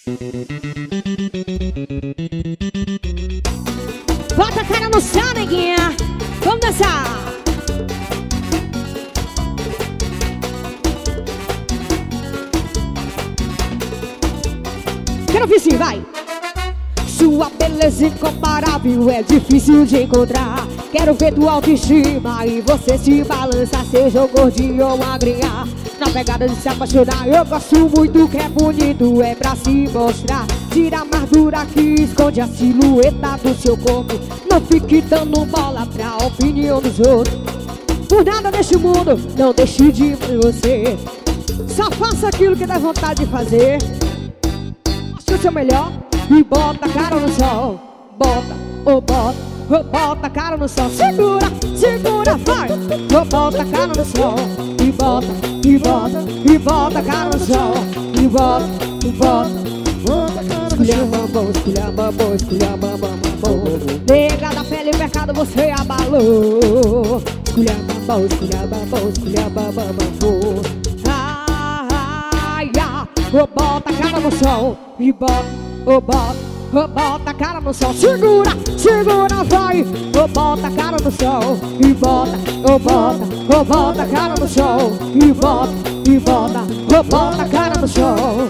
Bota a cara no chão, neguinha. Vamos dançar. Quero ver sim, vai. Sua beleza incomparável é difícil de encontrar. Quero ver tua autoestima e você se balançar, seja gordinho ou magrinha. Na pegada de se apaixonar, eu gosto muito, que é bonito, é pra se mostrar. Tira a amargura que esconde a silhueta do seu corpo. Não fique dando bola pra opinião dos outros. Por nada neste mundo, não deixe de ir por você. Só faça aquilo que dá vontade de fazer. Faça o seu melhor e bota a cara no sol. Bota, oh bota, oh bota a cara no sol. Segura, segura, vai. Oh bota a cara no sol. E bota, e bota, e bota a cara no sol. E bota, e bota. Esculhambambou, esculhambambou, esculhambambambou. Nega da pele e mercado você abalou. Esculhambambou, esculhambambou, esculhambambambou. Ai, ai, oh bota a cara no sol. E bota, oh bota, oh bota a cara no sol. Segura, segura, vai. Oh bota a cara no sol. E bota, oh bota a cara no sol. E bota, oh bota a cara no sol.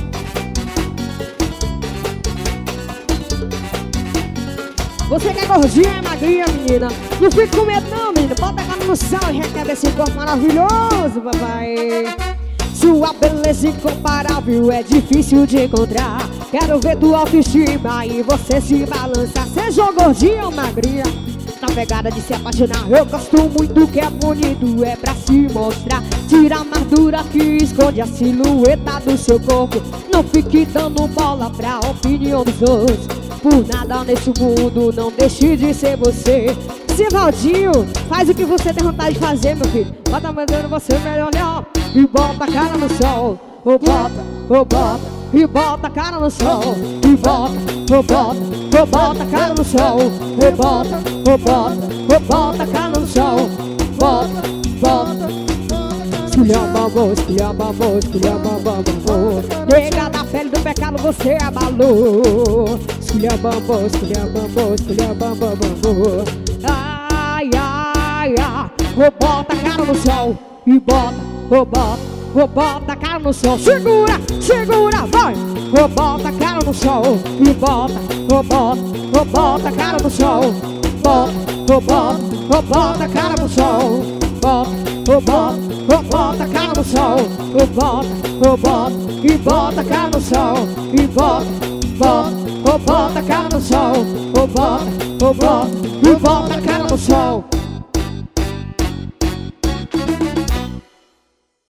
Você que é gordinha, é magrinha, menina, não fique com medo não, menina. Bota a cara no sol e requebra esse corpo maravilhoso, papai. Sua beleza incomparável é difícil de encontrar. Quero ver tua autoestima e você se balançar, seja gordinha ou magrinha. Na pegada de se apaixonar, eu gosto muito, que é bonito, é pra se mostrar. Tira a amargura que esconde a silhueta do seu corpo. Não fique dando bola pra opinião dos outros. Por nada nesse mundo, não deixe de ser você. Sivaldinho, faz o que você tem vontade de fazer, meu filho. Bota mandando você melhor e bota a cara no sol. Oh bota, oh bota, e bota a cara no sol. E bota, oh bota, oh bota a cara no sol. Oh bota, oh bota, oh bota a cara no sol. Bota, bota. Esculhambambou, esculhambambou, esculhambambambou. Nega da pele do pecado você abalou. Esculhambambou, esculhambambou, esculhambambambou. Ai, ai, ai. Oh bota a cara no sol. E bota, oh bota, oh bota a cara no sol. Segura, segura, vai. Oh bota a cara no sol. E bota, oh bota a cara no sol. Bota, oh bota a cara no sol. Bota, oh bota a cara no sol. Oh bota, e bota a cara no sol. E bota, oh bota a cara no sol. Oh bota, e bota a cara no sol.